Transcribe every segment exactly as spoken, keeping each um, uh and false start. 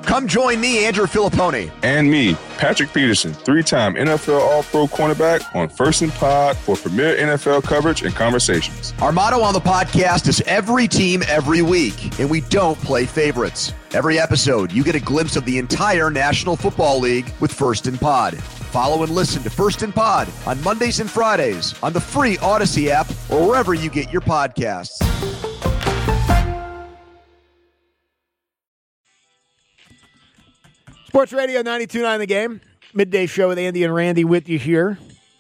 Come join me, Andrew Filipponi. And me, Patrick Peterson, three-time N F L All-Pro cornerback on First and Pod for premier N F L coverage and conversations. Our motto on the podcast is every team, every week, and we don't play favorites. Every episode, you get a glimpse of the entire National Football League with First and Pod. Follow and listen to First and Pod on Mondays and Fridays on the free Odyssey app or wherever you get your podcasts. Sports Radio ninety-two point nine The Game. Midday show with Andy and Randy with you here.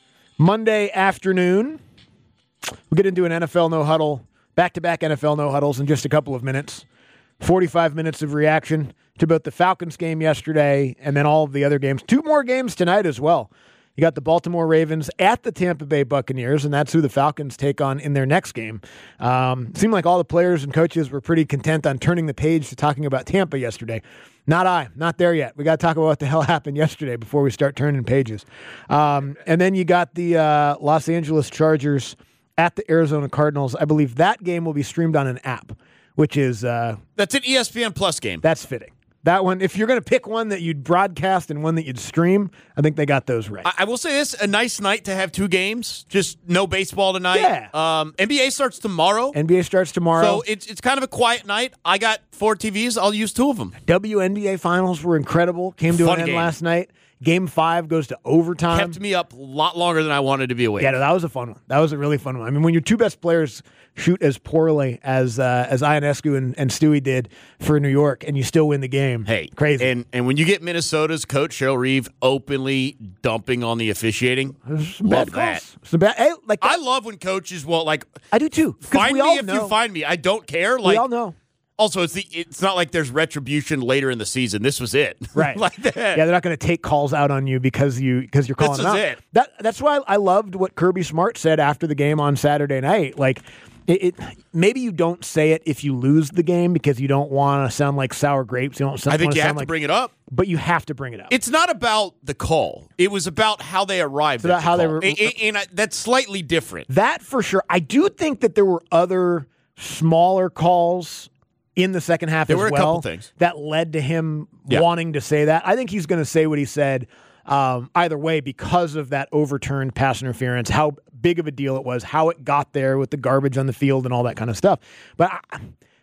Monday afternoon. We'll get into an N F L no huddle, back-to-back N F L no huddles in just a couple of minutes. forty-five minutes of reaction to both the Falcons game yesterday and then all of the other games. Two more games tonight as well. You got the Baltimore Ravens at the Tampa Bay Buccaneers, and that's who the Falcons take on in their next game. Um, seemed like all the players and coaches were pretty content on turning the page to talking about Tampa yesterday. Not I. Not there yet. We got to talk about what the hell happened yesterday before we start turning pages. Um, and then you got the uh, Los Angeles Chargers at the Arizona Cardinals. I believe that game will be streamed on an app, which is... Uh, that's an E S P N Plus game. That's fitting. That one, if you're going to pick one that you'd broadcast and one that you'd stream, I think they got those right. I, I will say this, a nice night to have two games, just no baseball tonight. Yeah. Um, N B A starts tomorrow. N B A starts tomorrow. So it's it's kind of a quiet night. I got four T Vs. I'll use two of them. W N B A finals were incredible. Came to Fun an end game. last night. Game five goes to overtime. Kept me up a lot longer than I wanted to be awake. Yeah, no, that was a fun one. That was a really fun one. I mean, when your two best players shoot as poorly as uh, as Ionescu and, and Stewie did for New York, and you still win the game. Hey, crazy. And and when you get Minnesota's coach Cheryl Reeve openly dumping on the officiating, some love bad that. calls. Some bad, hey, like I love when coaches will like. I do too. 'Cause Find we me all if know. you find me. I don't care. Like we all know. Also, it's the it's not like there's retribution later in the season. This was it, right? Like that. Yeah, they're not going to take calls out on you because you because you're calling This them is out. it. That that's why I loved what Kirby Smart said after the game on Saturday night. Like, it, it maybe you don't say it if you lose the game because you don't want to sound like sour grapes. You don't. Sound, I think you sound have like, to bring it up, but you have to bring it up. It's not about the call. It was about how they arrived. It's about at the how they call. were, and, and, and I, that's slightly different. That for sure. I do think that there were other smaller calls in the second half there as were a well couple things that led to him yeah. wanting to say that. I think he's going to say what he said um, either way because of that overturned pass interference, how big of a deal it was, how it got there with the garbage on the field and all that kind of stuff. But I,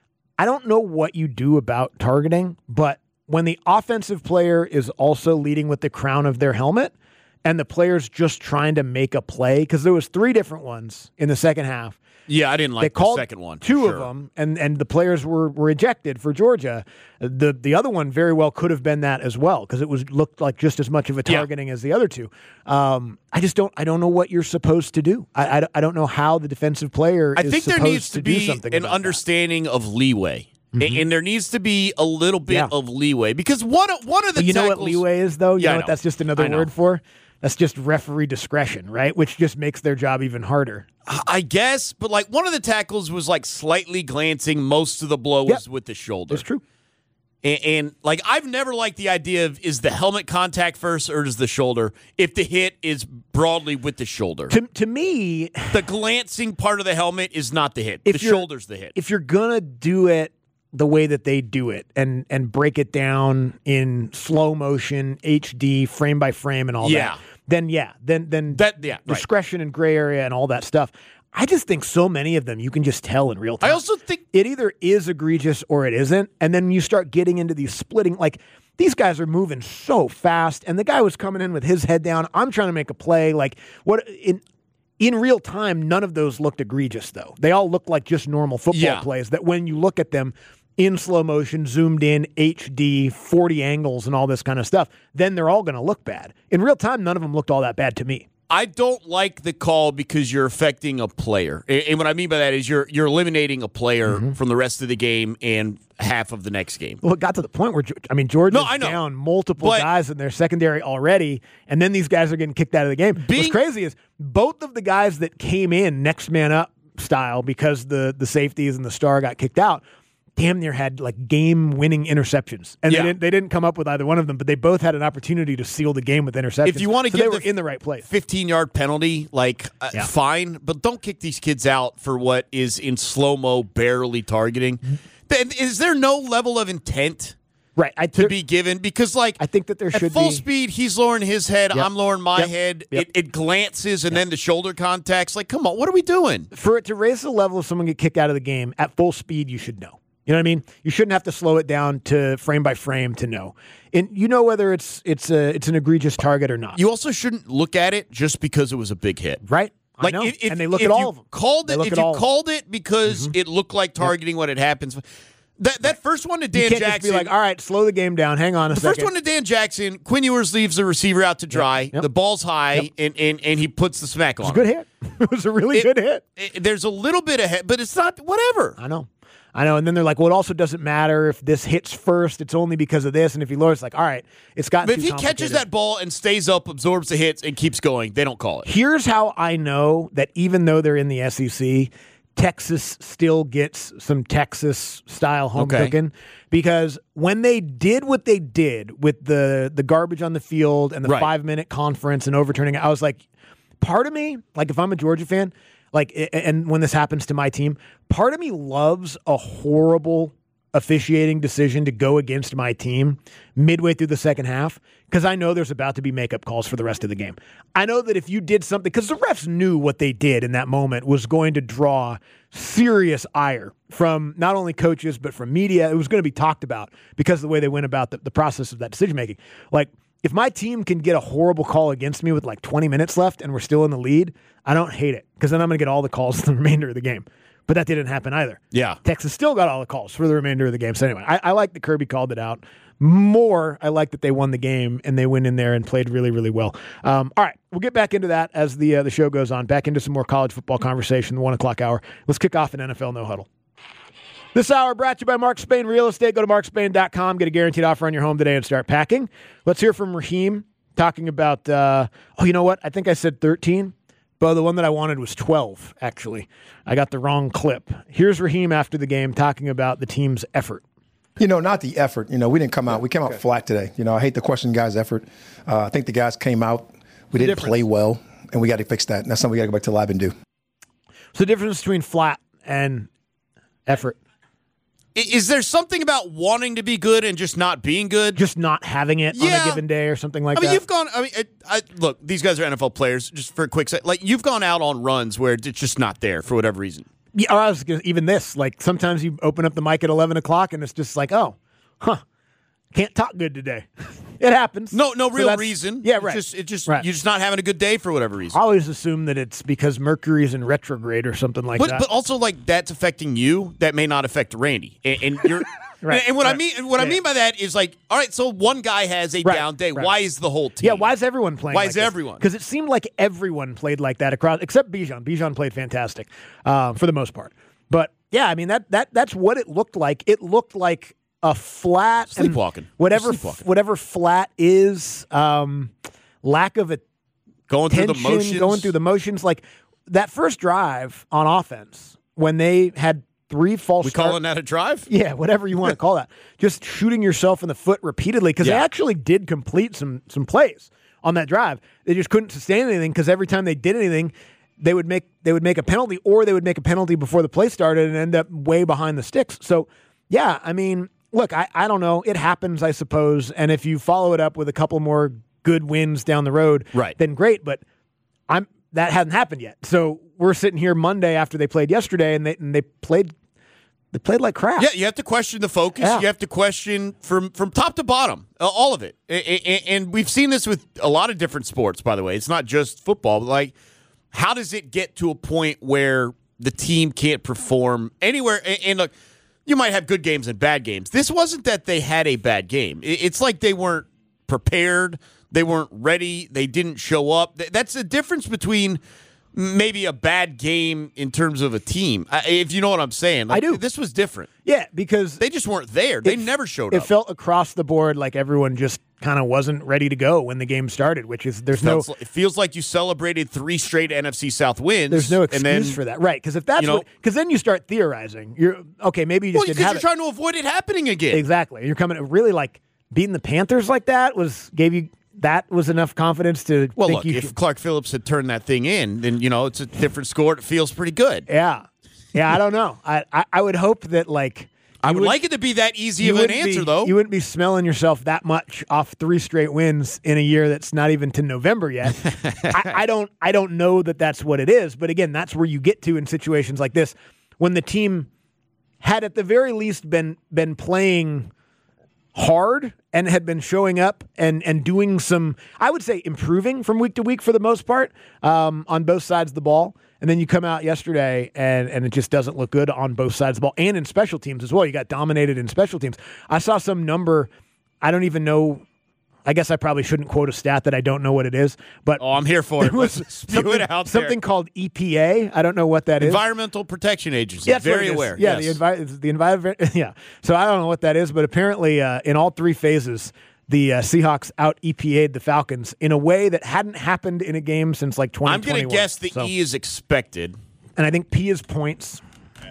I don't know what you do about targeting, but when the offensive player is also leading with the crown of their helmet and the player's just trying to make a play, because there was three different ones in the second half. Yeah, I didn't like they the called second one. Two sure. of them, and, and the players were, were ejected for Georgia. The the other one very well could have been that as well because it was looked like just as much of a targeting yeah. as the other two. Um, I just don't I don't know what you're supposed to do. I, I, I don't know how the defensive player I is think supposed there needs to, to do be something an about understanding that. of leeway. Mm-hmm. And there needs to be a little bit yeah. of leeway because one of, one of the but you tackles, know what leeway is though? You yeah, know I what know. that's just another I know. word for? That's just referee discretion, right? Which just makes their job even harder. I guess, but like one of the tackles was like slightly glancing. Most of the blow was yep. with the shoulder. It's true. And, and like I've never liked the idea of is the helmet contact first or does the shoulder? If the hit is broadly with the shoulder, To to me, the glancing part of the helmet is not the hit. If the you're- shoulder's the hit. if you're gonna do it the way that they do it and and break it down in slow motion, H D, frame by frame, and all Yeah. that, then yeah, then then That- yeah, right. discretion and gray area and all that stuff. I just think so many of them you can just tell in real time. I also think it either is egregious or it isn't, and then you start getting into these splitting like. These guys are moving so fast, and the guy was coming in with his head down. I'm trying to make a play. Like what in in real time, none of those looked egregious though. They all looked like just normal football Yeah. plays. That when you look at them in slow motion, zoomed in, H D, forty angles, and all this kind of stuff, then they're all going to look bad. In real time, none of them looked all that bad to me. I don't like the call because you're affecting a player. And and what I mean by that is you're you're eliminating a player Mm-hmm. from the rest of the game and half of the next game. Well, it got to the point where, I mean, Georgia's No, I know. down multiple But- guys in their secondary already, and then these guys are getting kicked out of the game. Being- What's crazy is both of the guys that came in next man up style because the, the safeties and the star got kicked out, damn near had like game-winning interceptions. And Yeah. they, didn't, they didn't come up with either one of them, but they both had an opportunity to seal the game with interceptions. If you want to so give they were the in the right place. fifteen-yard penalty, like, uh, Yeah. fine, but don't kick these kids out for what is in slow-mo barely targeting. Mm-hmm. Then is there no level of intent? right I to took, be given because, like, I think that there at should full be speed, he's lowering his head, Yep. I'm lowering my Yep. head. Yep. It, it glances, and then the shoulder contacts. Like, come on, what are we doing? for it to raise the level of someone get kicked out of the game at full speed. You should know. You know what I mean? You shouldn't have to slow it down to frame by frame to know. And you know whether it's it's a it's an egregious target or not. You also shouldn't look at it just because it was a big hit. right? I Like know. if, if, and they look if at all you of them. Called They it look if at you all of them. called it because it looked like targeting when it happens. That that first one to Dan You can't Jackson. just be like, all right, slow the game down. Hang on a the second. first one to Dan Jackson, Quinn Ewers leaves the receiver out to dry. Yep. The ball's high, Yep. and, and and he puts the smack on. It was a good hit. It was a really It- good hit. It- there's a little bit of hit, but it's not whatever. I know. I know. And then they're like, well, it also doesn't matter if this hits first. It's only because of this. And if he lowers, it's like, all right, it's got But if he catches that ball and stays up, absorbs the hits, and keeps going, they don't call it. Here's how I know that even though they're in the S E C, Texas still gets some Texas style home Okay. cooking, because when they did what they did with the the garbage on the field and the Right. five minute conference and overturning it, I was like, part of me, like if I'm a Georgia fan, like, a- and when this happens to my team, part of me loves a horrible officiating decision to go against my team midway through the second half, because I know there's about to be makeup calls for the rest of the game. I know that if you did something, because the refs knew what they did in that moment was going to draw serious ire from not only coaches, but from media. It was going to be talked about because of the way they went about the, the process of that decision making. Like, if my team can get a horrible call against me with like twenty minutes left and we're still in the lead, I don't hate it, because then I'm going to get all the calls the remainder of the game. But that didn't happen either. Yeah. Texas still got all the calls for the remainder of the game. So anyway, I, I like that Kirby called it out. More, I like that they won the game and they went in there and played really, really well. Um, all right, we'll get back into that as the uh, the show goes on. Back into some more college football conversation, the one o'clock hour. Let's kick off an N F L No Huddle. This hour brought to you by Mark Spain Real Estate. Go to mark spain dot com, get a guaranteed offer on your home today and start packing. Let's hear from Raheem talking about, uh, oh, you know what? I think I said thirteen. But the one that I wanted was twelve, actually. I got the wrong clip. Here's Raheem after the game talking about the team's effort. You know, not the effort. You know, we didn't come out. We came out flat today. You know, I hate to question guys' effort. Uh, I think the guys came out. We didn't play well, and we got to fix that. And that's something we got to go back to the lab and do. So the difference between flat and effort, I- Is there something about wanting to be good and just not being good? just not having it on Yeah. a given day or something like I mean, that. you've gone. I mean, it, I, look, these guys are N F L players. Just for a quick sec, like you've gone out on runs where it's just not there for whatever reason. Yeah, I was gonna, even this, like sometimes you open up the mic at eleven o'clock and it's just like, oh, huh, can't talk good today. It happens. No, no So real that's- reason. Yeah, It's right. just, it just Right. you're just not having a good day for whatever reason. I always assume that it's because Mercury's in retrograde or something like But that. but also like that's affecting you. That may not affect Randy. And, and you're Right, and, and what I right. mean what I Yeah. mean by that is like, all right, so one guy has a Right, down day. right. Why is the whole team? yeah, why is everyone playing? Why like is this? everyone? Because it seemed like everyone played like that across, except Bijan. Bijan played fantastic uh, for the most part. But yeah, I mean that that that's what it looked like. It looked like a flat and Sleepwalking. Whatever Sleepwalking. whatever flat is, um, lack of a going through tension, the motions? going through the motions. Like that first drive on offense when they had three false we start- calling that a drive? yeah, whatever you want to call that. Just shooting yourself in the foot repeatedly, because they Yeah. actually did complete some some plays on that drive. They just couldn't sustain anything, because every time they did anything, they would make they would make a penalty, or they would make a penalty before the play started and end up way behind the sticks. So yeah, I mean, look, I, I don't know. It happens, I suppose. And if you follow it up with a couple more good wins down the road, Right. then great. But I'm that hasn't happened yet. So we're sitting here Monday after they played yesterday, and they and they played they played like crap. Yeah, you have to question the focus. Yeah. You have to question from from top to bottom, uh, all of it. A- a- And we've seen this with a lot of different sports, by the way. It's not just football. But like, how does it get to a point where the team can't perform anywhere? And, and look, you might have good games and bad games. This wasn't that they had a bad game. It- It's like they weren't prepared. They weren't ready. They didn't show up. Th- That's the difference between maybe a bad game in terms of a team, I- if you know what I'm saying. Like, I do. This was different. Yeah, because They just weren't there. They It- never showed it up. felt across the board like everyone just kind of wasn't ready to go when the game started, which is there's no Feels- it feels like you celebrated three straight N F C South wins. there's no excuse and then, for that, right? Because if that's you know- what, because then you start theorizing. You're okay. Maybe you just Well, didn't because have you're it. trying to avoid it happening again. Exactly. You're coming really like beating the Panthers like that was gave you that was enough confidence to Well, think look, you if should, Clark Phillips had turned that thing in, then, you know, it's a different score. It feels pretty good. yeah, yeah. I don't know. I, I I would hope that like I would would- like it to be that easy You of an wouldn't answer, be- though. You wouldn't be smelling yourself that much off three straight wins in a year that's not even to November yet. I, I don't. I don't know that that's what it is. But again, that's where you get to in situations like this, when the team had at the very least been been playing hard and had been showing up and and doing some, I would say, improving from week to week for the most part um, on both sides of the ball. And then you come out yesterday and, and it just doesn't look good on both sides of the ball and in special teams as well. You got dominated in special teams. I saw some number, I don't even know. I guess I probably shouldn't quote a stat that I don't know what it is, but oh, I'm here for it. there was Let's spew something, it out there. something called E P A. I don't know what that is. Environmental Protection Agency. That's what Very it is. aware. Yeah, yes. the envi- the environment. Yeah. So I don't know what that is, but apparently uh, in all three phases, the uh, Seahawks out E P A'd the Falcons in a way that hadn't happened in a game since like twenty I'm twenty-one. going to guess the So- E is expected. and I think P is points,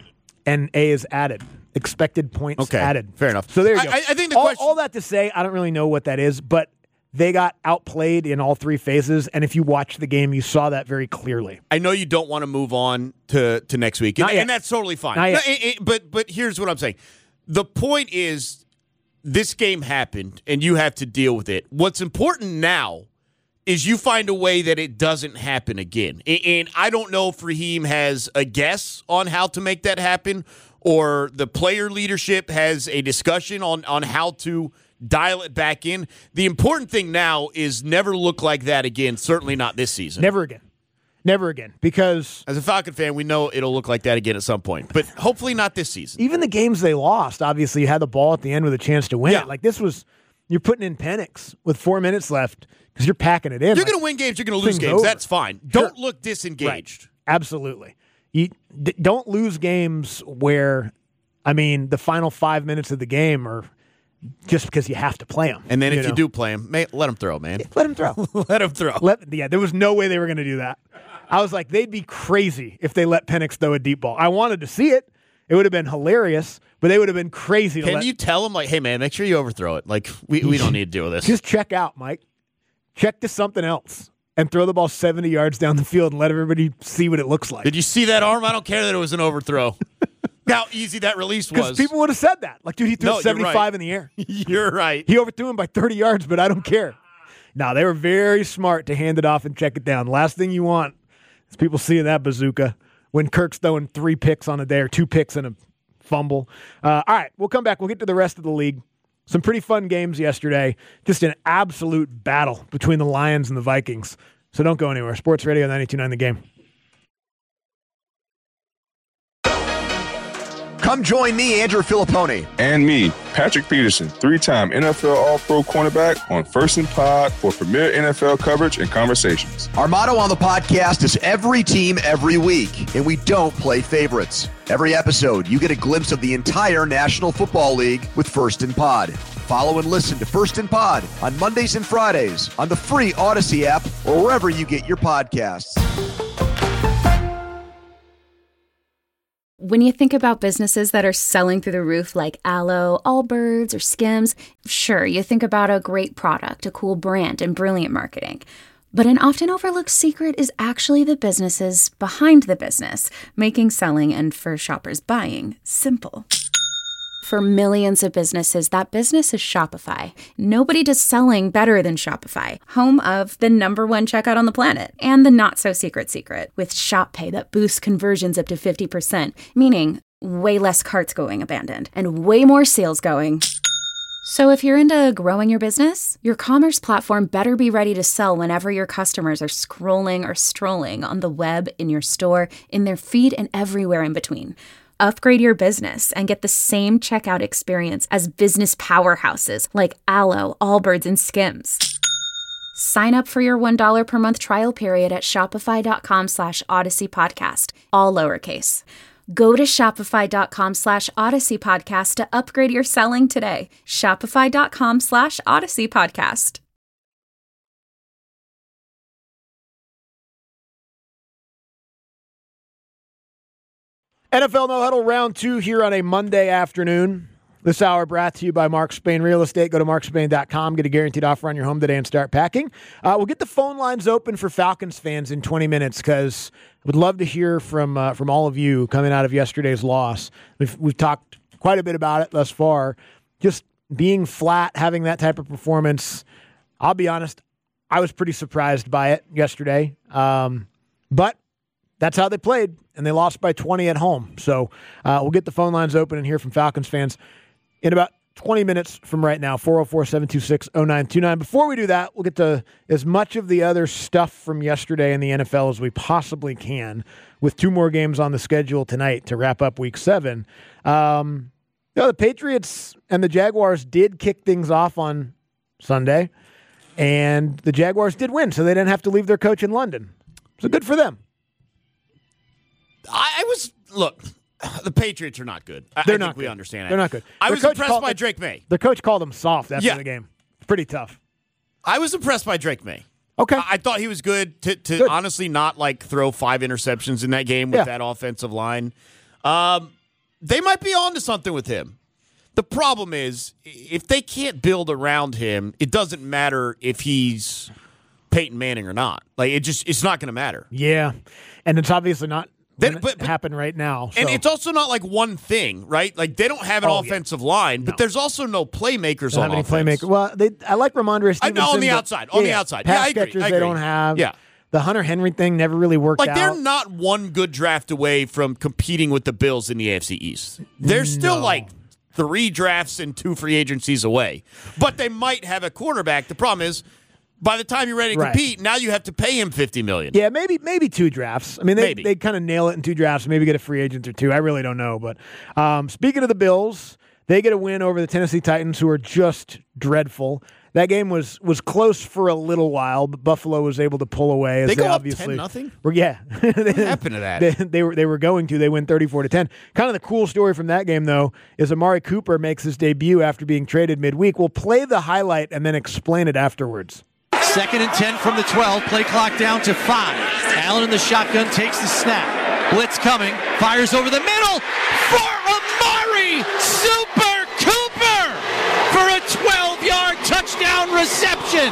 and A is added. Expected points Okay, added. fair enough. So there you I- go. I- I think the all, question- all that to say, I don't really know what that is, but they got outplayed in all three phases. And if you watch the game, you saw that very clearly. I know you don't want to move on to, to next week, Not and, yet. and that's totally fine. Not yet. No, it- it- but but here's what I'm saying: the point is, this game happened, and you have to deal with it. What's important now is you find a way that it doesn't happen again. And, and I don't know if Raheem has a guess on how to make that happen, or the player leadership has a discussion on on how to dial it back in. The important thing now is never look like that again, certainly not this season. Never again. Never again. Because As a Falcon fan, we know it'll look like that again at some point, but hopefully not this season. even the games they lost, obviously, you had the ball at the end with a chance to win Yeah. it. Like this was, you're putting in Penix with four minutes left because you're packing it in. You're Like, going to win games, you're going to lose thing's games. over. That's fine. Sure. Don't look disengaged. Right. Absolutely. You d- don't lose games where, I mean, the final five minutes of the game are just because you have to play them. And then if know? you do play him, may, let him throw, man. let him throw. Let him throw. Let, yeah, there was no way they were going to do that. I was like, they'd be crazy if they let Penix throw a deep ball. I wanted to see it. It would have been hilarious, but they would have been crazy to Can let. you tell him, like, hey, man, make sure you overthrow it? Like, we, we don't need to deal with this. Just check out, Mike. Check to something else and throw the ball seventy yards down the field and let everybody see what it looks like. Did you see that arm? I don't care that it was an overthrow. How easy that release Because was. people would have said that. Like, dude, he threw No, you're seventy-five right. in the air. You're right. He overthrew him by thirty yards, but I don't care. No, they were very smart to hand it off and check it down. Last thing you want is people seeing that bazooka when Kirk's throwing three picks on a day or two picks and a fumble. Uh, all right, we'll come back. We'll get to the rest of the league. Some pretty fun games yesterday. Just an absolute battle between the Lions and the Vikings. So don't go anywhere. Sports Radio ninety-two point nine The Game. Come join me, Andrew Filipponi. And me, Patrick Peterson, three-time N F L All-Pro cornerback on First and Pod for premier N F L coverage and conversations. Our motto on the podcast is every team, every week, and we don't play favorites. Every episode, you get a glimpse of the entire National Football League with First and Pod. Follow and listen to First and Pod on Mondays and Fridays on the free Odyssey app or wherever you get your podcasts. When you think about businesses that are selling through the roof like Aloe, Allbirds, or Skims, sure, you think about a great product, a cool brand, and brilliant marketing. But an often overlooked secret is actually the businesses behind the business, making selling and, for shoppers, buying simple. For millions of businesses, that business is Shopify. Nobody does selling better than Shopify, home of the number one checkout on the planet, and the not-so-secret secret, with Shop Pay that boosts conversions up to fifty percent, meaning way less carts going abandoned, and way more sales going. So if you're into growing your business, your commerce platform better be ready to sell whenever your customers are scrolling or strolling on the web, in your store, in their feed, and everywhere in between. Upgrade your business and get the same checkout experience as business powerhouses like Aloe, Allbirds, and Skims. Sign up for your one dollar per month trial period at shopify.com slash Odyssey Podcast, all lowercase. Go to shopify.com slash Odyssey Podcast to upgrade your selling today. Shopify.com slash Odyssey Podcast. N F L No Huddle round two here on a Monday afternoon. This hour brought to you by Mark Spain Real Estate. Go to mark spain dot com. Get a guaranteed offer on your home today and start packing. Uh, we'll get the phone lines open for Falcons fans in twenty minutes because I would love to hear from uh, from all of you coming out of yesterday's loss. We've, we've talked quite a bit about it thus far. Just being flat, having that type of performance, I'll be honest, I was pretty surprised by it yesterday. Um, but that's how they played, and they lost by twenty at home. So uh, we'll get the phone lines open and hear from Falcons fans in about twenty minutes from right now, four oh four, seven two six, oh nine two nine. Before we do that, we'll get to as much of the other stuff from yesterday in the N F L as we possibly can, with two more games on the schedule tonight to wrap up week seven. Um, you know, the Patriots and the Jaguars did kick things off on Sunday, and the Jaguars did win, so they didn't have to leave their coach in London. So good for them. I, I was, look, the Patriots are not good. I, They're I not think we good. understand that. They're not good. I Their was coach impressed called- by Drake May. Their coach called them soft after Yeah. the game. Pretty tough. I was impressed by Drake May. Okay. I, I thought he was good to, to Good. honestly not like throw five interceptions in that game with Yeah. that offensive line. Um, they might be on to something with him. The problem is, if they can't build around him, it doesn't matter if he's Peyton Manning or not. Like it just, it's not going to matter. Yeah, and it's obviously not Then- going but- to happen right now. So. And it's also not like one thing, right? Like they don't have an Oh, yeah. offensive line, but No. there's also no playmakers don't on have any offense. playmaker. Well, they I like Ramondre I Stevenson. know, on the but- outside, on the outside. Pass Yeah, I agree, catchers I they agree. don't have. Yeah. The Hunter Henry thing never really worked Like out. they're not one good draft away from competing with the Bills in the A F C East. They're still No. like three drafts and two free agencies away. But they might have a quarterback. The problem is, by the time you're ready to Right. compete, now you have to pay him fifty million dollars. Yeah, maybe maybe two drafts. I mean, they Maybe. they kind of nail it in two drafts. Maybe get a free agent or two. I really don't know. But um, speaking of the Bills, they get a win over the Tennessee Titans, who are just dreadful. That game was was close for a little while, but Buffalo was able to pull away. As They they, go up obviously ten nothing? were- Yeah, what happened to that? They, they were they were going to. They win thirty-four to ten. Kind of the cool story from that game, though, is Amari Cooper makes his debut after being traded midweek. We'll play the highlight and then explain it afterwards. Second and ten from the twelve. Play clock down to five. Allen in the shotgun takes the snap. Blitz coming. Fires over the middle for Amari Super Cooper for a twelve-yard touchdown reception.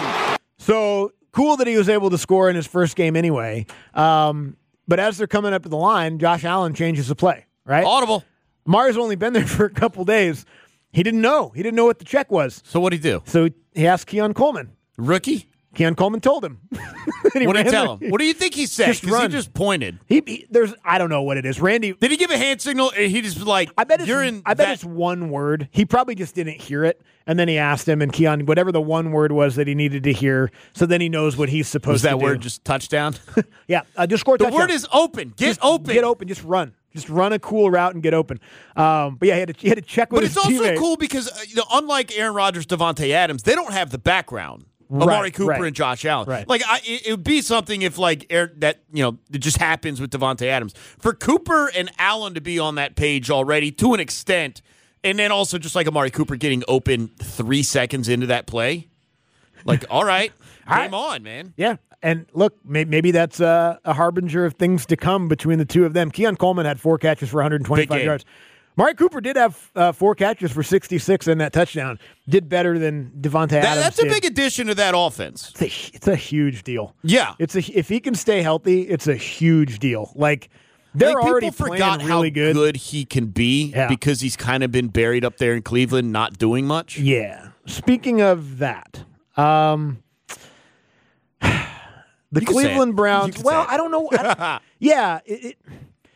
So cool that he was able to score in his first game anyway. Um, but as they're coming up to the line, Josh Allen changes the play, right? Audible. Amari's only been there for a couple days. He didn't know. He didn't know what the check was. So what did he do? So he asked Keon Coleman. Rookie? Keon Coleman told him. What did he tell him? What do you think he said? Just Because he run. just pointed. He, he there's I don't know what it is. Randy, Did he give a hand signal? Or he just like, I bet it's you're in I bet that- it's one word. He probably just didn't hear it, and then he asked him, and Keon, whatever the one word was that he needed to hear, so then he knows what he's supposed Was to that do. word just touchdown? Yeah, uh, just score a The touchdown. word is open. Get Just open. Get open. Just run. Just run a cool route and get open. Um, but yeah, he had to, he had to check with But his it's also teammate. cool because, uh, you know, unlike Aaron Rodgers, Devontae Adams, they don't have the background. Amari Right, Cooper right. and Josh Allen. Right. Like, I, it, it would be something if, like, Aaron, that, you know, it just happens with Devontae Adams. For Cooper and Allen to be on that page already to an extent, and then also just like Amari Cooper getting open three seconds into that play, like, all right, game on, man. Yeah, and look, may, maybe that's uh, a harbinger of things to come between the two of them. Keon Coleman had four catches for one hundred twenty-five Big game. yards. Amari Cooper did have uh, four catches for sixty-six in that touchdown. Did better than Devontae That, Adams that's a did. big addition to that offense. It's a, it's a huge deal. Yeah. It's a if he can stay healthy, it's a huge deal. Like they're Like, already people playing forgot really how good. he can be Yeah. because he's kind of been buried up there in Cleveland, not doing much. Yeah. Speaking of that, um, the You can say Cleveland it. You Browns. can Well, say it. I don't know. I don't- yeah. It, it,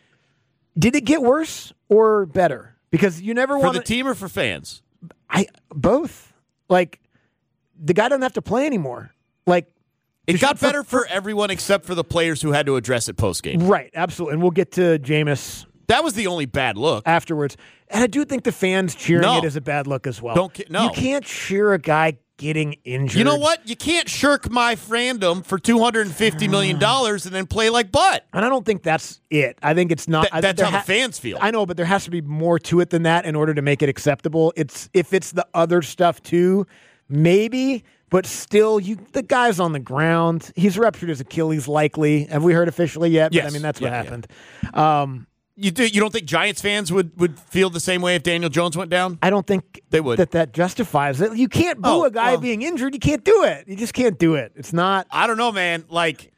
did it get worse or better? Because you never For want the team or for fans? I both. Like the guy doesn't have to play anymore. Like It just got for- better for everyone except for the players who had to address it post game. right, absolutely. And we'll get to Jameis That was the only bad look. afterwards. And I do think the fans cheering No. it is a bad look as well. Don't ca- no. You can't cheer a guy getting injured. You know what? You can't shirk my fandom for two hundred fifty million dollars and then play like butt. And I don't think that's it. I think it's not. Th- I think that's there how the fans feel. I know, but there has to be more to it than that in order to make it acceptable. It's if it's the other stuff too, maybe, but still, you the guy's on the ground. He's ruptured his Achilles, likely. Have we heard officially yet? Yes. But I mean, that's what Yeah, yeah. happened. Um, You do, you don't think Giants fans would, would feel the same way if Daniel Jones went down? I don't think They would. that that justifies it. You can't boo Oh, a guy well. being injured. You can't do it. You just can't do it. It's not. I don't know, man. Like,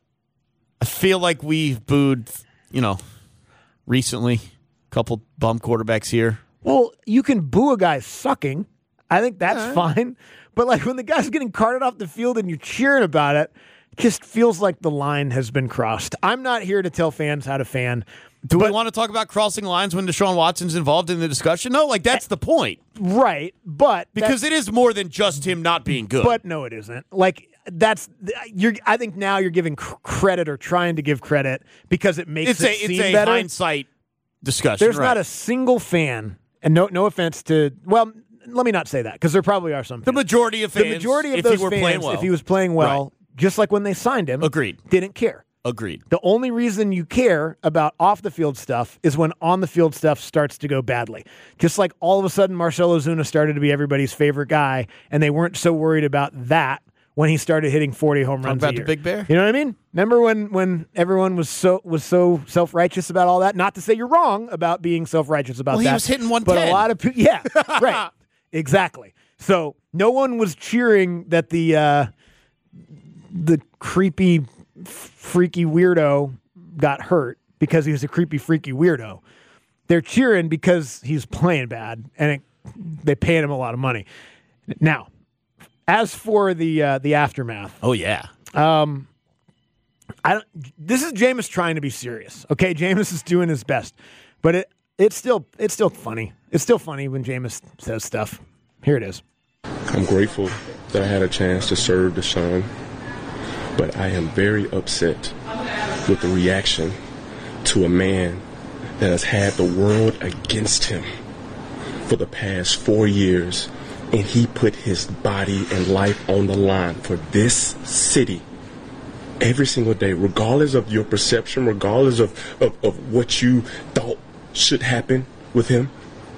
I feel like we've booed, you know, recently, a couple bum quarterbacks here. Well, you can boo a guy sucking. I think that's Yeah. fine. But like when the guy's getting carted off the field and you're cheering about it, it just feels like the line has been crossed. I'm not here to tell fans how to fan. Do but, we want to talk about crossing lines when Deshaun Watson's involved in the discussion? No, like that's the point. Right, but Because it is more than just him not being good. But no, it isn't. Like that's you're. I think now you're giving cr- credit or trying to give credit because it makes it's it a seem it's a better. hindsight discussion. There's right. not a single fan, and no no offense to well, let me not say that because there probably are some. the Fans. majority of fans. the majority of if those he were fans, playing well, if he was playing well, Right. just like when they signed him, Agreed. didn't care. Agreed. The only reason you care about off the field stuff is when on the field stuff starts to go badly. Just like all of a sudden Marcell Ozuna started to be everybody's favorite guy, and they weren't so worried about that when he started hitting forty home runs about a the year. Big Bear? You know what I mean? Remember when when everyone was so was so self righteous about all that? Not to say you're wrong about being self righteous about Well, he that. was hitting one but ten. a lot of people, yeah, right, exactly. So no one was cheering that the uh, the creepy, freaky weirdo got hurt because he was a creepy, freaky weirdo. They're cheering because he's playing bad, and it, they paid him a lot of money. Now, as for the uh, the aftermath, Oh yeah. um, I don't. This is Jameis trying to be serious. Okay, Jameis is doing his best, but it it's still it's still funny. It's still funny when Jameis says stuff. Here it is. I'm grateful that I had a chance to serve Deshaun, but I am very upset with the reaction to a man that has had the world against him for the past four years, and he put his body and life on the line for this city every single day, regardless of your perception, regardless of, of, of what you thought should happen with him.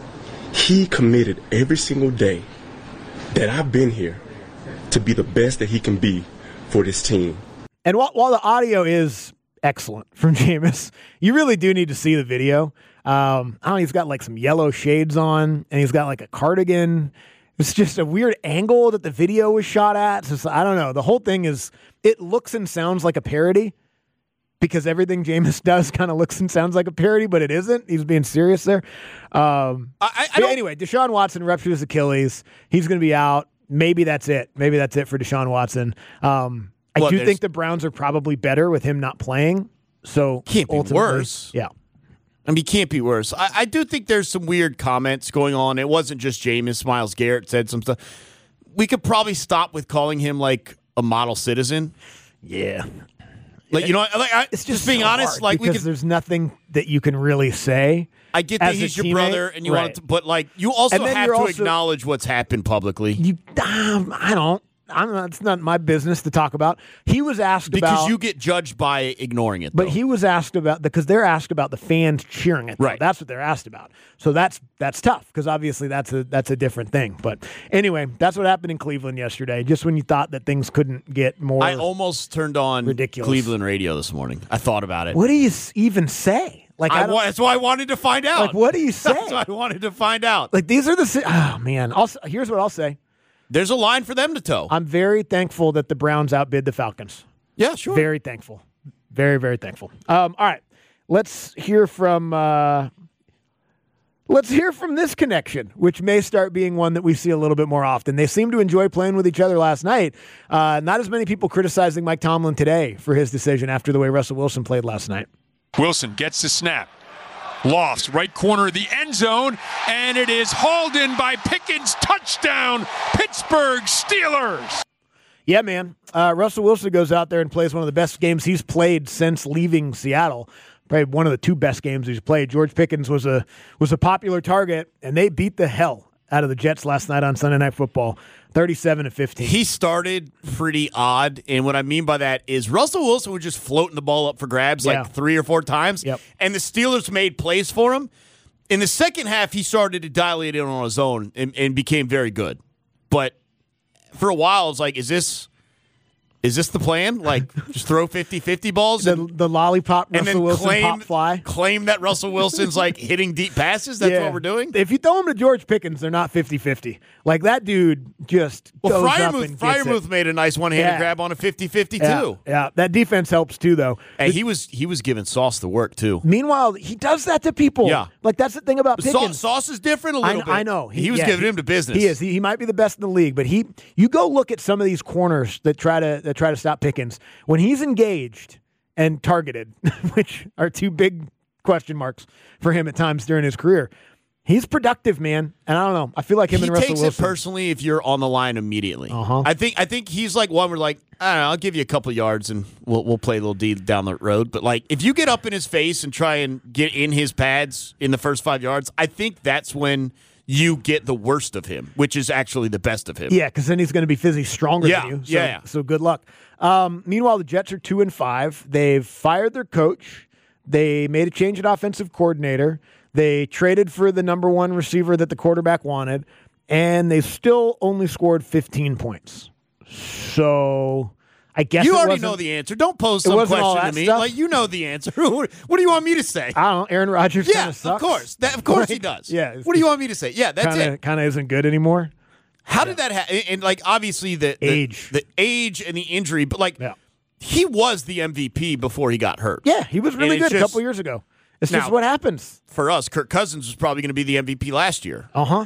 He committed every single day that I've been here to be the best that he can be for this team. And while, while the audio is excellent from Jameis, you really do need to see the video. Um, I don't know, he's got like some yellow shades on, and he's got like a cardigan. It's just a weird angle that the video was shot at. So I don't know. The whole thing is, it looks and sounds like a parody because everything Jameis does kind of looks and sounds like a parody, but it isn't. He's being serious there. Um, I, I, I but don't, anyway, Deshaun Watson ruptured his Achilles. He's going to be out. Maybe that's it. Maybe that's it for Deshaun Watson. Um, I Well, do there's- think the Browns are probably better with him not playing. So Can't be ultimately- worse. Yeah. I mean, can't be worse. I, I do think there's some weird comments going on. It wasn't just Jameis. Myles Garrett said some stuff. We could probably stop with calling him like a model citizen. Yeah. Like, you know, like, I, It's just, just, being so honest, hard like we because could. there's nothing that you can really say. I get that as a he's your teammate, brother, and you right. want to, but like you also And then have you're to also- acknowledge what's happened publicly. You, um, I don't. I'm not, it's not my business to talk about. He was asked Because about you get judged by ignoring it. But though. he was asked about because they're asked about the fans cheering it. though. Right. That's what they're asked about. So that's that's tough because obviously that's a that's a different thing. But anyway, that's what happened in Cleveland yesterday. Just when you thought that things couldn't get more. I almost turned on ridiculous. Cleveland radio this morning. I thought about it. What do you s- even say? Like I I don't, wa- that's why I wanted to find out. like what do you say? That's why I wanted to find out. Like these are the si- oh man. I'll, s- here's what I'll say. There's a line for them to toe. I'm very thankful that the Browns outbid the Falcons. yeah, sure. Very thankful. Very, very thankful. Um, all right. Let's hear from uh, let's hear from this connection, which may start being one that we see a little bit more often. They seem to enjoy playing with each other last night. Uh, not as many people criticizing Mike Tomlin today for his decision after the way Russell Wilson played last night. Wilson gets the snap. Lofts, right corner of the end zone, and it is hauled in by Pickens. Touchdown, Pittsburgh Steelers. Yeah, man. Uh, Russell Wilson goes out there and plays one of the best games he's played since leaving Seattle. Probably one of the two best games he's played. George Pickens was a was a popular target, and they beat the hell out of the Jets last night on Sunday Night Football, thirty-seven to fifteen. He started pretty odd, and what I mean by that is Russell Wilson was just floating the ball up for grabs Yeah. like three or four times, Yep. and the Steelers made plays for him. In the second half, he started to dial it in on his own and, and became very good. But for a while, it's like, is this Is this the plan? Like, just throw fifty-fifty balls The, and, the lollipop and Russell then Wilson claim, pop fly. claim that Russell Wilson's, like, hitting deep passes? That's Yeah. what we're doing? If you throw them to George Pickens, they're not fifty-fifty. Like, that dude just Well, goes up Freiermuth, and gets Freiermuth it. made a nice one-handed Yeah. grab on a fifty-fifty, Yeah, too. yeah, that defense helps, too, though. And he was he was giving Sauce the work, too. Meanwhile, he does that to people. Yeah. Like, that's the thing about Sauce, Pickens. Sauce is different a I, little bit. I know. He, was yeah, giving he- him to business. He is. He, he might be the best in the league, but he. You go look at some of these corners that try to that try to stop Pickens when he's engaged and targeted, which are two big question marks for him at times during his career. He's productive, man, and I don't know. I feel like him he and Russell takes Wilson. it personally if you're on the line immediately. Uh-huh. I think I think he's like one where like I don't know, I'll give you a couple yards and we'll we'll play a little D down the road. But like if you get up in his face and try and get in his pads in the first five yards, I think that's when you get the worst of him, which is actually the best of him. Yeah, because then he's going to be physically stronger Yeah, than you. So, yeah, yeah. So good luck. Um, meanwhile, the Jets are two and five. They've fired their coach. They made a change at offensive coordinator. They traded for the number one receiver that the quarterback wanted, and they still only scored fifteen points. So I guess You it already wasn't- know the answer. Don't pose it some wasn't all question to that me. stuff? Like you know the answer. what do you want me to say? I don't know. Aaron Rodgers Yeah, kind of of sucks. course. That, of course he Like, does. yeah, What do you want me to say? Yeah, that's kinda, it. Kind of isn't good anymore. How did that happen? And like obviously the, the Age. the age and the injury, but like Yeah. he was the M V P before he got hurt. Yeah, he was really And it's good a just- couple years ago. It's Now- just what happens. For us, Kirk Cousins was probably going to be the M V P last year, Uh huh.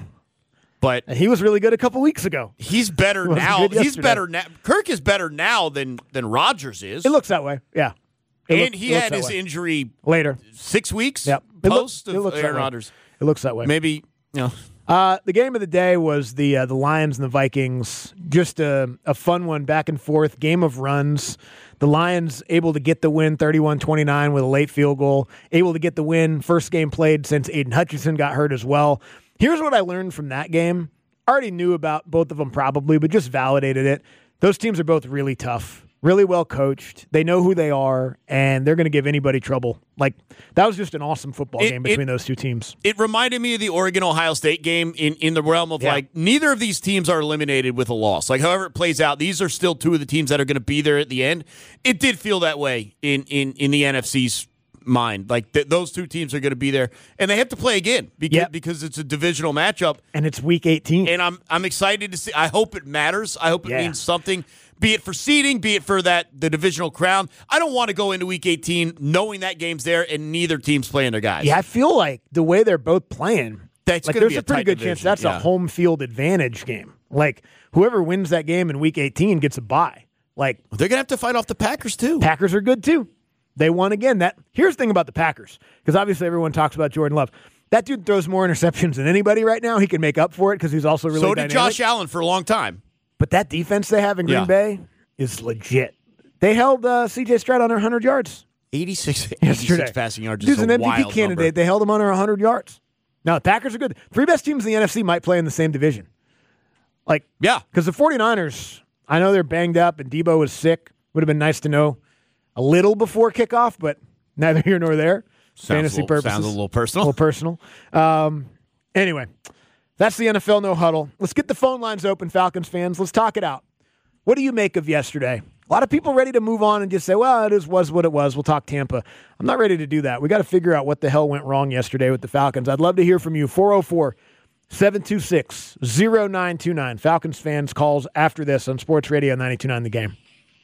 but And he was really good a couple weeks ago. he's better was now. good He's yesterday. better now. Kirk is better now than than Rodgers is. It looks that way. Yeah. It and look- he it looks had that his way. injury later. six weeks Yep. It look- post it of looks that Aaron way. Rodgers. It looks that way. Maybe you know. Uh, the game of the day was the uh, the Lions and the Vikings. Just a, a fun one, back and forth, game of runs. The Lions able to get the win thirty-one twenty-nine with a late field goal. Able to get the win, first game played since Aiden Hutchinson got hurt as well. Here's what I learned from that game. I already knew about both of them probably, but just validated it. Those teams are both really tough, really well coached. They know who they are, and they're going to give anybody trouble. Like, that was just an awesome football It- game between it- those two teams. It reminded me of the Oregon-Ohio State game in, in the realm of, Yeah. like, neither of these teams are eliminated with a loss. Like, however it plays out, these are still two of the teams that are going to be there at the end. It did feel that way in, in, in the N F C's mind. Like, th- those two teams are going to be there, and they have to play again because, Yep. because it's a divisional matchup. And it's week eighteen. And I'm I'm excited to see. I hope it matters. I hope it Yeah. means something. Be it for seeding, be it for that the divisional crown. I don't want to go into Week eighteen knowing that game's there and neither team's playing their guys. Yeah, I feel like the way they're both playing, That's like gonna there's be a, a pretty tight good chance division, that's yeah. a home field advantage game. Like whoever wins that game in week eighteen gets a bye. Like They're gonna have to fight off the Packers too. Packers are good too. They won again. That here's the thing about the Packers, because obviously everyone talks about Jordan Love. That dude throws more interceptions than anybody right now. He can make up for it because he's also really so did dynamic. Josh Allen for a long time. But that defense they have in Green Yeah. Bay is legit. They held uh, C J Stroud under one hundred yards eighty-six, yesterday. eighty-six passing yards. Dude's is an a M V P wild candidate. number. They held him under one hundred yards. Now, the Packers are good. Three best teams in the N F C might play in the same division. Like, Yeah. because the 49ers, I know they're banged up and Debo was sick. Would have been nice to know a little before kickoff, but neither here nor there. Sounds Fantasy a little, purposes. Sounds a little A personal. little personal. Um, anyway, that's the N F L No Huddle. Let's get the phone lines open, Falcons fans. Let's talk it out. What do you make of yesterday? A lot of people ready to move on and just say, well, it is, was what it was. We'll talk Tampa. I'm not ready to do that. We got to figure out what the hell went wrong yesterday with the Falcons. I'd love to hear from you. four oh four, seven two six, oh nine two nine. Falcons fans calls after this on Sports Radio ninety-two point nine The Game.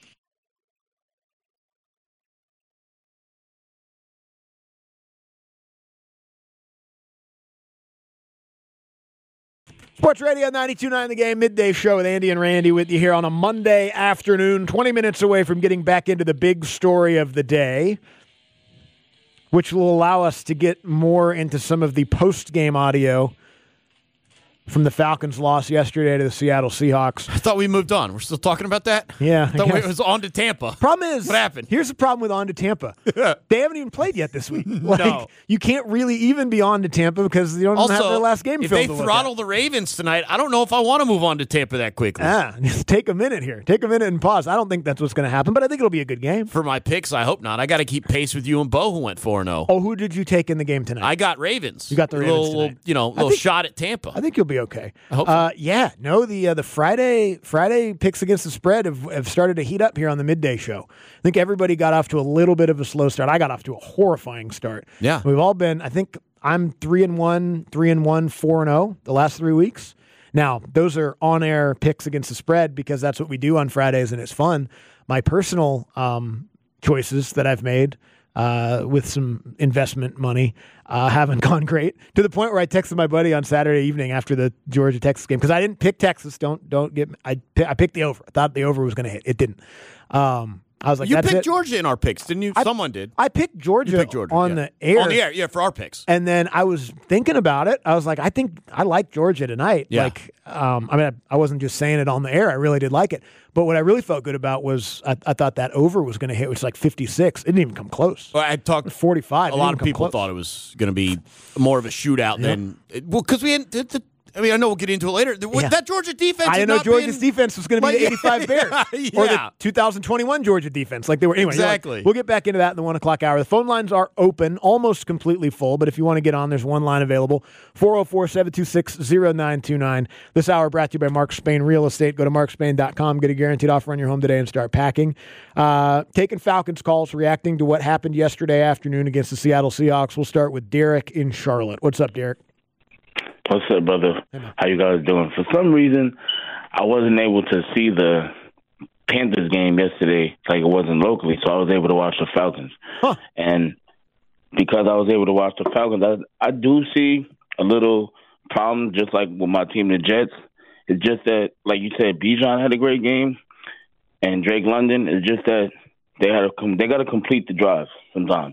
Sports Radio ninety-two point nine The Game, midday show with Andy and Randy with you here on a Monday afternoon, twenty minutes away from getting back into the big story of the day, which will allow us to get more into some of the post-game audio from the Falcons' loss yesterday to the Seattle Seahawks. I thought we moved on. We're still talking about that? Yeah, I I thought we- guess. it was on to Tampa. Problem is, What happened? Here's the problem with On to Tampa. They haven't even played yet this week. Like, No. you can't really even be on to Tampa because you don't even have their Also, last game if film they to look throttle at. the Ravens tonight, I don't know if I want to move on to Tampa that quickly. Ah, just take a minute here. Take a minute and pause. I don't think that's what's going to happen, but I think it'll be a good game. For my picks, I hope not. I got to keep pace with you and Bo, who went four and oh. Oh, who did you take in the game tonight? I got Ravens. You got the A Ravens little, little, tonight. you know, I little think- shot at Tampa. I think you'll be okay. I hope so. Uh, yeah, no, the uh, the Friday Friday picks against the spread have, have started to heat up here on the midday show. I think everybody got off to a little bit of a slow start. I got off to a horrifying start. Yeah. We've all been, I think I'm three and one, three and one, four and oh the last three weeks. Now, those are on-air picks against the spread because that's what we do on Fridays and it's fun. My personal um, choices that I've made uh, with some investment money uh, haven't gone great, to the point where I texted my buddy on Saturday evening after the Georgia-Texas game because I didn't pick Texas. Don't don't get I I picked the over. I thought the over was going to hit. It didn't. Um, I was like, you That's picked it. Georgia in our picks, didn't you? I, Someone did. I picked Georgia, picked Georgia on yeah. the air. On the air, yeah, for our picks. And then I was thinking about it. I was like, I think I like Georgia tonight. Yeah. Like, um, I mean, I, I wasn't just saying it on the air. I really did like it. But what I really felt good about was I, I thought that over was going to hit, which was like fifty-six. It didn't even come close. Well, I talked forty-five. A lot of people thought it was going to be more of a shootout Yeah. than well, because we had. The, the, I mean, I know we'll get into it later. The, Yeah. That Georgia defense. I had didn't know not Georgia's been, defense was going to be like, the eighty-five Bears yeah. or the two thousand twenty-one Georgia defense. Like they were anyway. you know, like, Exactly. we'll get back into that in the one o'clock hour. The phone lines are open, almost completely full. But if you want to get on, there's one line available: four oh four, seven two six, oh nine two nine. This hour brought to you by Mark Spain Real Estate. Go to mark spain dot com, get a guaranteed offer on your home today, and start packing. Uh, taking Falcons calls, reacting to what happened yesterday afternoon against the Seattle Seahawks. We'll start with Derek in Charlotte. What's up, Derek? What's up, brother? How you guys doing? For some reason, I wasn't able to see the Panthers game yesterday, like it wasn't locally, so I was able to watch the Falcons. Huh. And because I was able to watch the Falcons, I, I do see a little problem, just like with my team, the Jets. It's just that, like you said, Bijan had a great game, and Drake London. It's just that they had to, they got to complete the drive sometimes.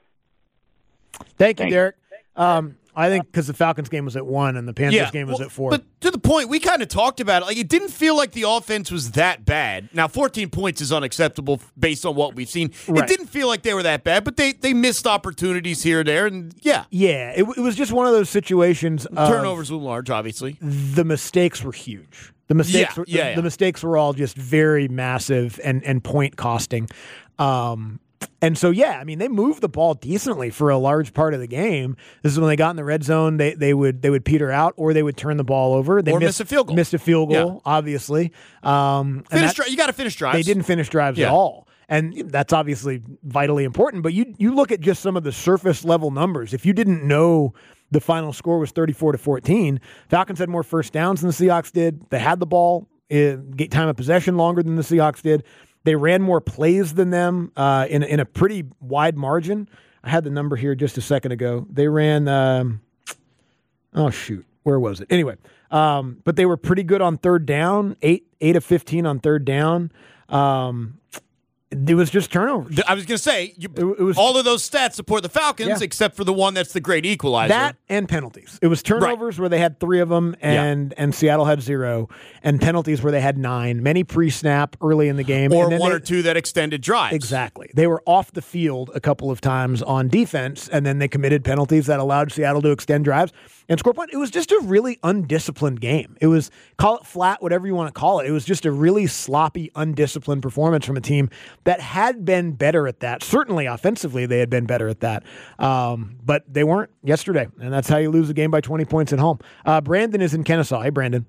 Thank you, Thank Derek. Um, I think because the Falcons game was at one and the Panthers Yeah, game was well, at four. But to the point, we kind of talked about it. Like, it didn't feel like the offense was that bad. Now, fourteen points is unacceptable based on what we've seen. Right. It didn't feel like they were that bad, but they, they missed opportunities here and there. And yeah, yeah, it, it was just one of those situations. Of turnovers were large, obviously. The mistakes were huge. The mistakes, Yeah, were, yeah, the, yeah. the mistakes were all just very massive and and point costing. Um, and so, yeah, I mean, they moved the ball decently for a large part of the game. This is when they got in the red zone, they they would they would peter out or they would turn the ball over. They Or missed, miss a field goal. Missed a field goal, Yeah. obviously. Um, and Finish that- dri- you got to finish drives. They didn't finish drives Yeah. at all. And that's obviously vitally important. But you you look at just some of the surface level numbers. If you didn't know the final score was thirty-four to fourteen, Falcons had more first downs than the Seahawks did. They had the ball, uh, get time of possession longer than the Seahawks did. They ran more plays than them uh, in, in a pretty wide margin. I had the number here just a second ago. They ran, um, oh, shoot, where was it? Anyway, um, but they were pretty good on third down, eight, eight of fifteen on third down. Um, it was just turnovers. I was going to say, you, It, it was all of those stats support the Falcons, Yeah. except for the one that's the great equalizer. that and penalties. It was turnovers where they had three of them, and and Seattle had zero, and penalties where they had nine. Many pre-snap early in the game, or and then one they- or two that extended drives. Exactly. They were off the field a couple of times on defense, and then they committed penalties that allowed Seattle to extend drives and score points. It was just a really undisciplined game. It was, call it flat, whatever you want to call it. It was just a really sloppy, undisciplined performance from a team that had been better at that. Certainly offensively, they had been better at that. Um, but they weren't yesterday, and that's how you lose a game by twenty points at home. Uh, Brandon is in Kennesaw. Hey, Brandon.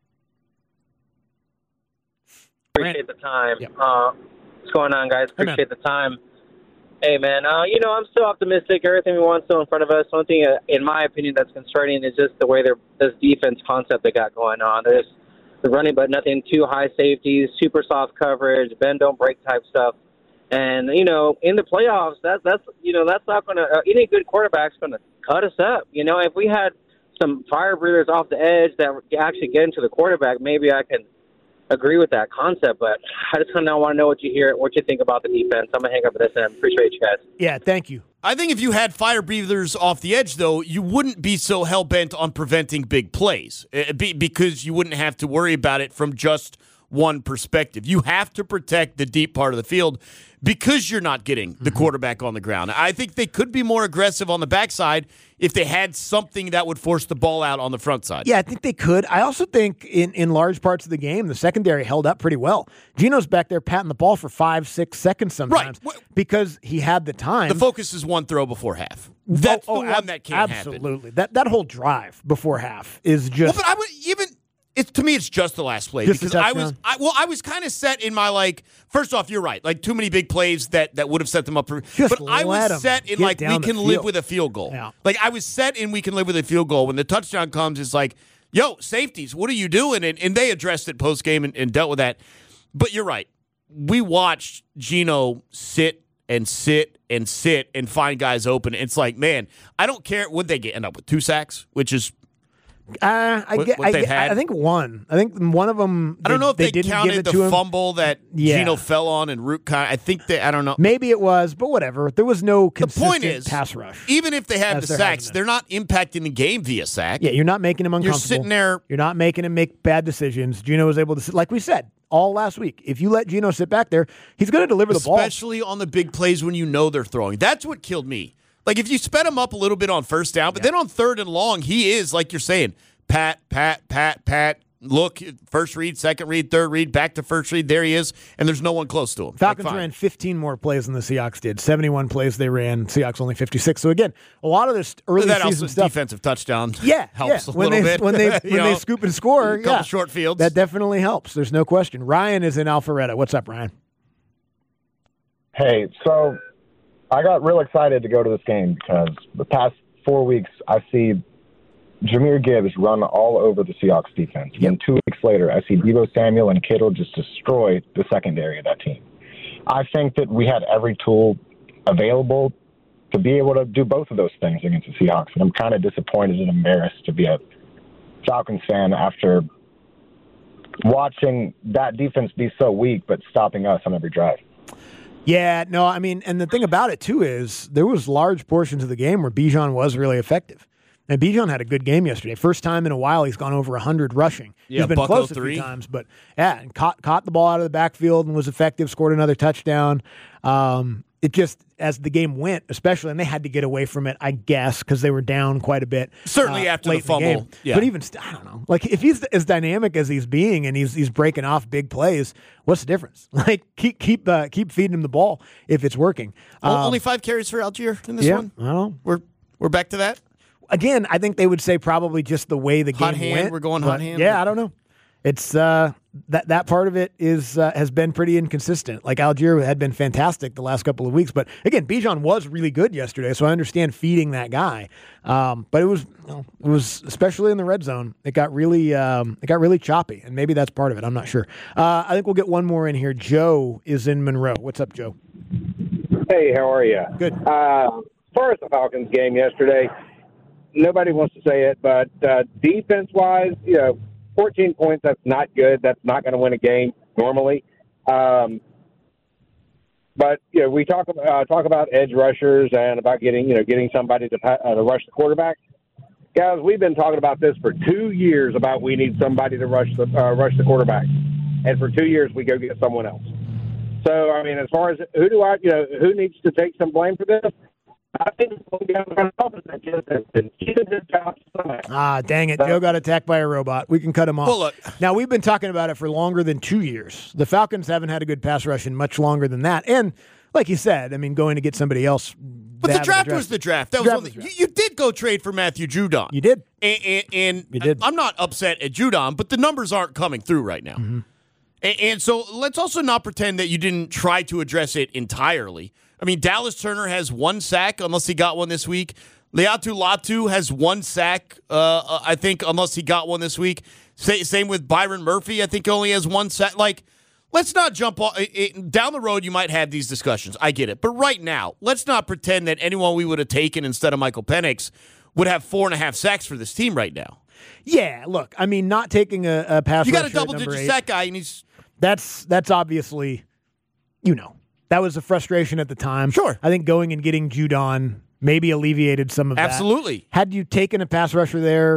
Appreciate the time. Yep. Uh, what's going on, guys? Hey, man. Appreciate the time. Hey, man, uh, you know, I'm still optimistic. Everything we want still in front of us. One thing, uh, in my opinion, that's concerning is just the way they're, this defense concept they got going on. They're just they're running, but nothing too high safeties, super soft coverage, bend, don't break type stuff. And, you know, in the playoffs, that, that's, you know, that's not going to, uh, any good quarterback's going to cut us up. You know, if we had some fire breathers off the edge that actually get into the quarterback, maybe I can agree with that concept, but I just kind of want to know what you hear, what you think about the defense. I'm going to hang up with this and appreciate you guys. Yeah, thank you. I think if you had fire breathers off the edge, though, you wouldn't be so hell-bent on preventing big plays uh, be, because you wouldn't have to worry about it from just one perspective. You have to protect the deep part of the field because you're not getting the Mm-hmm. quarterback on the ground. I think they could be more aggressive on the backside if they had something that would force the ball out on the front side. Yeah, I think they could. I also think in, in large parts of the game, the secondary held up pretty well. Gino's back there patting the ball for five, six seconds sometimes Right. because he had the time. The focus is one throw before half. That's oh, the oh, one ab- that can't happen. Absolutely. That that whole drive before half is just. Well, but I would even. It's to me, it's just the last play Just the because I was, touchdown. I, well, I was kind of set in my like. First off, you're right, like too many big plays that, that would have set them up for. Just but I let 'em was set in get like we down the can live field. with a field goal. Yeah. Like I was set in we can live with a field goal. When the touchdown comes, it's like, yo, safeties, what are you doing? And, and they addressed it post game and, and dealt with that. But you're right. We watched Gino sit and sit and sit and find guys open. It's like, man, I don't care. Would they get end up with two sacks, which is. Uh, I, What- get, what I, they've get- had? I think one. I think one of them. I don't know if they, didn't give counted it the to him. fumble that Yeah. Gino fell on and Root kind. I think they. I don't know. Maybe it was, but whatever. There was no The consistent point is, pass rush. even if they have As the there sacks, hasn't they're not impacting the game via sack. Yeah, you're not making him You're uncomfortable. sitting there. You're not making him make bad decisions. Gino was able to, sit, like we said all last week, if you let Gino sit back there, he's going to deliver the ball. Especially on the big plays when you know they're throwing. That's what killed me. Like if you sped him up a little bit on first down, but then on third and long, he is like you're saying, pat, pat, pat, pat. Look, first read, second read, third read, back to first read. There he is, and there's no one close to him. Falcons Like, fine. ran fifteen more plays than the Seahawks did. seventy-one plays they ran. Seahawks only fifty-six. So again, a lot of this early that season also stuff. defensive touchdown. Yeah, helps yeah. a when little they, bit when they You when they know, scoop and score. a couple yeah, short fields. That definitely helps. There's no question. Ryan is in Alpharetta. What's up, Ryan? Hey, so I got real excited to go to this game because the past four weeks I see Jahmyr Gibbs run all over the Seahawks defense. Yep. Then two weeks later, I see Deebo Samuel and Kittle just destroy the secondary of that team. I think that we had every tool available to be able to do both of those things against the Seahawks, and I'm kind of disappointed and embarrassed to be a Falcons fan after watching that defense be so weak but stopping us on every drive. Yeah, no, I mean, and the thing about it, too, is there was large portions of the game where Bijan was really effective. And Bijan had a good game yesterday. First time in a while he's gone over one hundred rushing. Yeah, he's been buck close oh a three. few times, but yeah, and caught caught the ball out of the backfield and was effective, scored another touchdown. Um, it just, as the game went, especially, and they had to get away from it, I guess, because they were down quite a bit. Certainly uh, after late the in fumble. game. Yeah. But even, st- I don't know. Like, if he's as dynamic as he's being and he's he's breaking off big plays, what's the difference? Like, keep keep uh, keep feeding him the ball if it's working. O- Um, Only five carries for Algier in this yeah, one. I don't know. We're we're back to that. Again, I think they would say probably just the way the Hot game hand, went. we're going but hot hand. Yeah, I don't know. It's uh, that that part of it is uh, has been pretty inconsistent. Like Algier had been fantastic the last couple of weeks, but again, Bijan was really good yesterday, so I understand feeding that guy. Um, but it was you know, it was especially in the red zone. It got really um, it got really choppy, and maybe that's part of it. I'm not sure. Uh, I think we'll get one more in here. Joe is in Monroe. What's up, Joe? Hey, how are you? Good. Uh, as far as the Falcons game yesterday, nobody wants to say it, but uh, defense-wise, you know, fourteen points, that's not good. That's not going to win a game normally. Um, but, you know, we talk, uh, talk about edge rushers and about getting, you know, getting somebody to, uh, to rush the quarterback. Guys, we've been talking about this for two years about we need somebody to rush the, uh, rush the quarterback. And for two years, we go get someone else. So, I mean, as far as who do I, you know, who needs to take some blame for this? I think Ah, dang it. Joe got attacked by a robot. We can cut him off. Well, look. Now, we've been talking about it for longer than two years. The Falcons haven't had a good pass rush in much longer than that. And like you said, I mean, going to get somebody else. But the draft was the draft. That was Draft one was thing. the You, you did go trade for Matthew Judon. You did. And, and, and You did. I'm not upset at Judon, but the numbers aren't coming through right now. Mm-hmm. And, and so let's also not pretend that you didn't try to address it entirely. I mean, Dallas Turner has one sack, unless he got one this week. Leatu Latu has one sack, uh, I think, unless he got one this week. Sa- same with Byron Murphy. I think he only has one sack. Like, let's not jump off. It, it, down the road, you might have these discussions. I get it. But right now, let's not pretend that anyone we would have taken instead of Michael Penix would have four and a half sacks for this team right now. Yeah, look, I mean, not taking a, a pass You got rusher a at number double-digit eight, sack guy, and he's That's that's obviously, you know, that was a frustration at the time. Sure. I think going and getting Judon maybe alleviated some of that. absolutely. Had you taken a pass rusher there,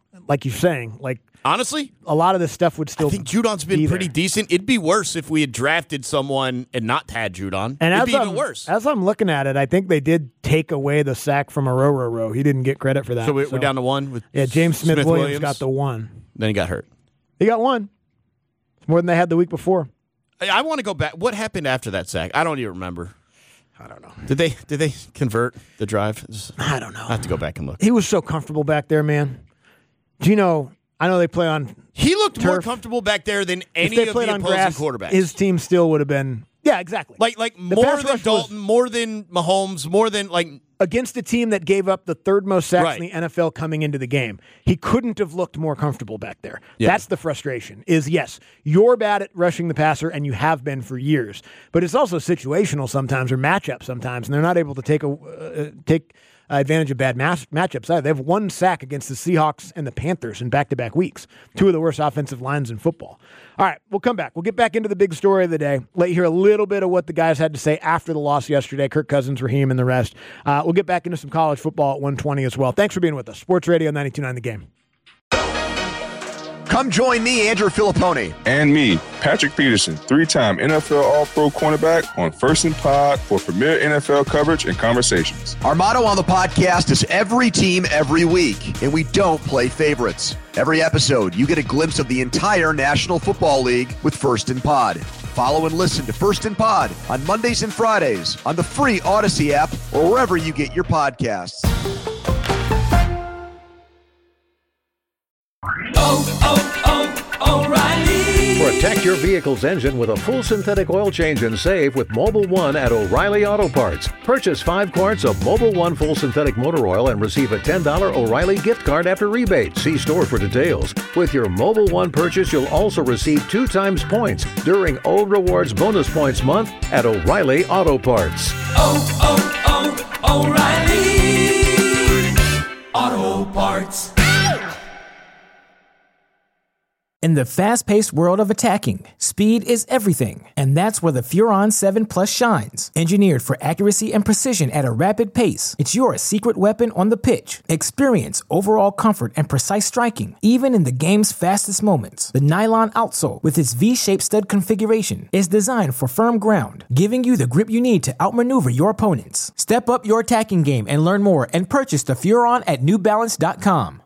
like you're saying, like honestly, a lot of this stuff would still. I think Judon's been be pretty there. decent. It'd be worse if we had drafted someone and not had Judon. And It'd as be even I'm, worse. As I'm looking at it, I think they did take away the sack from Aroro. He didn't get credit for that. So we're, we're down to one. With yeah, James Smith, Smith Williams, Williams got the one. Then he got hurt. He got one. It's more than they had the week before. I, I want to go back. What happened after that sack? I don't even remember. I don't know. Did they did they convert the drive? I don't know. I have to go back and look. He was so comfortable back there, man. Gino, I know they play on. He looked turf. more comfortable back there than any if they of played the on opposing grass, quarterbacks. His team still would have been. Yeah, exactly. Like like The more pass than rush Dalton, was- more than Mahomes, more than like against a team that gave up the third most sacks Right. in the N F L coming into the game. He couldn't have looked more comfortable back there. Yeah. That's the frustration. Is yes, you're bad at rushing the passer, and you have been for years. But it's also situational sometimes, or matchup sometimes, and they're not able to take a uh, take advantage of bad match, matchups either. They have one sack against the Seahawks and the Panthers in back-to-back weeks. Two of the worst offensive lines in football. All right, we'll come back. We'll get back into the big story of the day. Let you hear a little bit of what the guys had to say after the loss yesterday, Kirk Cousins, Raheem, and the rest. Uh, we'll get back into some college football at one twenty as well. Thanks for being with us. Sports Radio ninety-two point nine The Game. Come join me, Andrew Filippone. And me, Patrick Peterson, three-time N F L All-Pro cornerback on First and Pod for premier N F L coverage and conversations. Our motto on the podcast is every team, every week, and we don't play favorites. Every episode, you get a glimpse of the entire National Football League with First and Pod. Follow and listen to First and Pod on Mondays and Fridays on the free Odyssey app or wherever you get your podcasts. Oh, oh, oh, O'Reilly. Protect your vehicle's engine with a full synthetic oil change and save with Mobile One at O'Reilly Auto Parts. Purchase five quarts of Mobile One full synthetic motor oil and receive a ten dollars O'Reilly gift card after rebate. See store for details. With your Mobile One purchase, you'll also receive two times points during O Rewards Bonus Points Month at O'Reilly Auto Parts. Oh, oh, oh, O'Reilly Auto Parts. In the fast-paced world of attacking, speed is everything, and that's where the Furon seven Plus shines. Engineered for accuracy and precision at a rapid pace, it's your secret weapon on the pitch. Experience overall comfort and precise striking, even in the game's fastest moments. The nylon outsole, with its V-shaped stud configuration, is designed for firm ground, giving you the grip you need to outmaneuver your opponents. Step up your attacking game and learn more and purchase the Furon at New Balance dot com.